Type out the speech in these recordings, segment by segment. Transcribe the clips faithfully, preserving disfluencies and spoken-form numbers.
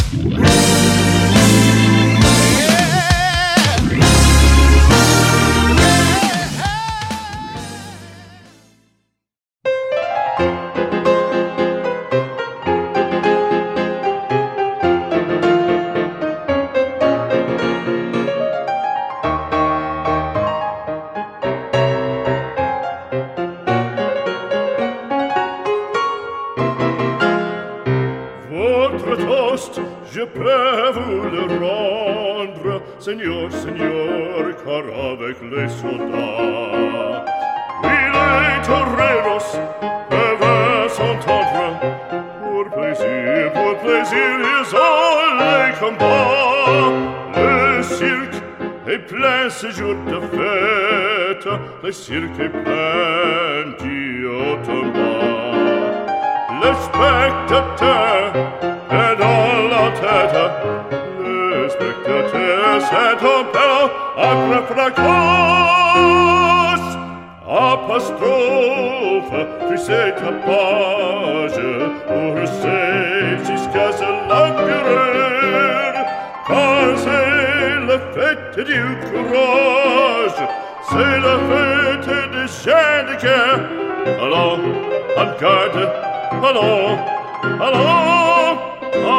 Je peux vous le rendre, Seigneur, Seigneur, car avec les soldats, oui, les toreros peuvent s'entendre. Pour plaisir, pour plaisir, ils ont les combats. Le cirque est plein ce jour de fête, le cirque est plein d'Iotomba. Le spectateur est dans la tête, le spectateur s'est en père après fracas. Apostrophe, puis c'est ta page pour c'est jusqu'à ce l'empereur, car c'est la fête du courage, c'est la fête des chiens de guerre. Allons, en garde, allons, allons, ah,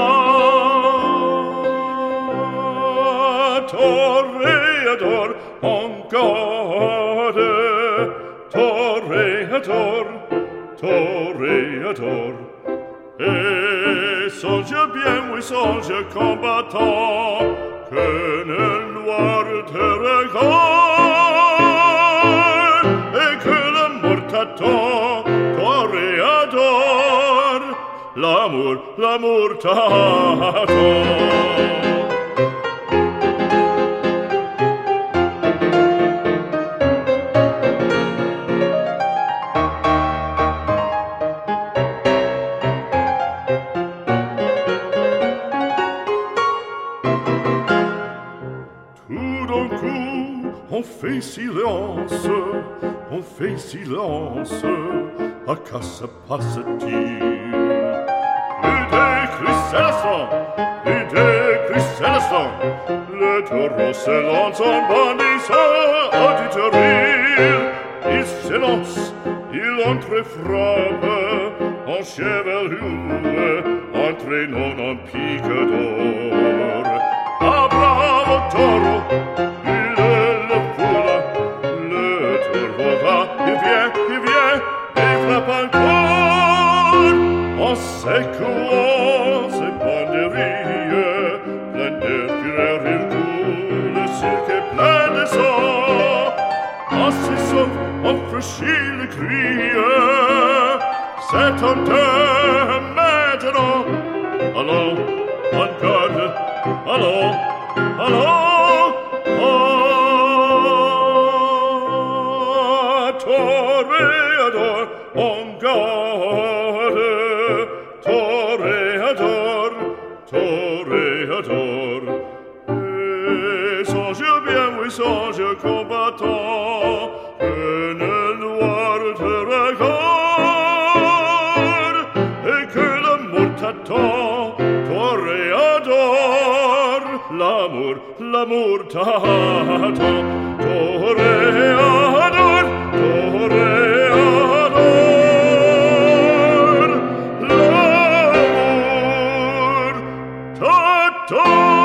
toréador, en garde, toréador, toréador. Et songe bien, oui, songe combattant, que le noir te regarde, et que la mort t'attend, toréador, l'amour, l'amour t'attend. On fait silence, on fait silence, à quoi se passe-t-il? Plus de cris célestins, plus de cris célestins, le taureau se lance en bandissant auditorie. Il s'élance, il entre-frappe en chevelure, entraînant en pique d'or. Ah, bravo taureau! En secouant ses banderilles, plein de fureur il coule, le cirque est plein de sang. En s'essouffle, on franchit le cri, c'est un temps maintenant. Allons, en garde, allons, allons, ah, toréador, en garde, toréador, toréador. Et songe bien, oui, songe combattant, que le noir te regarde, et que l'amour t'attend, toréador, l'amour, l'amour t'attend, toréador, toréador. L'amour t'attend.